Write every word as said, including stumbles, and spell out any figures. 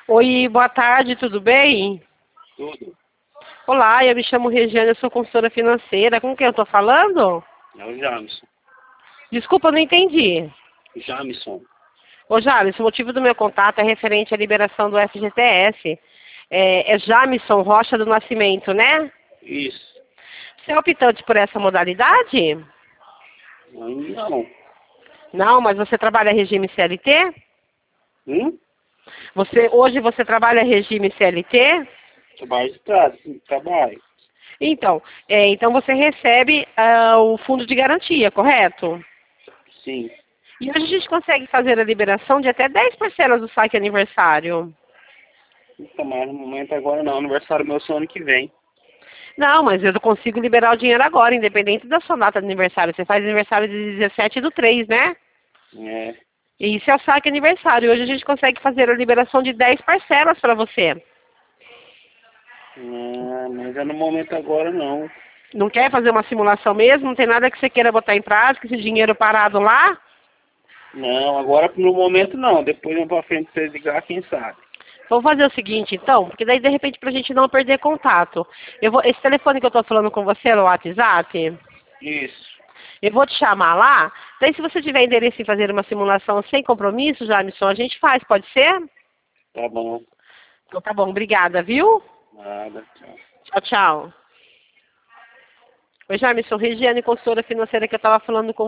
Oi, boa tarde, tudo bem? Tudo. Olá, eu me chamo Regiane, eu sou consultora financeira. Com quem eu estou falando? É o Jamison. Desculpa, eu não entendi. Jamison. Ô, Jales, o motivo do meu contato é referente à liberação do F G T S. É, é Jamison Rocha do Nascimento, né? Isso. Você é optante por essa modalidade? Ainda não. Não, mas você trabalha regime C L T? Hum? Você, hoje você trabalha regime C L T? Trabalho de estrada, sim, trabalho. Então, é, então você recebe ah, o fundo de garantia, correto? Sim. E hoje a gente consegue fazer a liberação de até dez parcelas do saque aniversário. Então, mas no momento agora não. Aniversário meu só ano que vem. Não, mas eu consigo liberar o dinheiro agora, independente da sua data de aniversário. Você faz aniversário de dezessete do três, né? É. E isso é o saque aniversário. Hoje a gente consegue fazer a liberação de dez parcelas para você. Ah, mas é no momento agora não. Não quer fazer uma simulação mesmo? Não tem nada que você queira botar em prática, esse dinheiro parado lá? Não, agora no momento não. Depois eu pra frente você ligar, quem sabe. Vamos fazer o seguinte, então, porque daí, de repente, pra gente não perder contato. Eu vou, esse telefone que eu tô falando com você é no WhatsApp? Isso. Eu vou te chamar lá. Daí, se você tiver interesse em fazer uma simulação sem compromisso, Jamison, a gente faz, pode ser? Tá bom. Então tá bom, obrigada, viu? Nada, tchau. Tchau, tchau. Oi, Jamison, Regiane, consultora financeira que eu tava falando com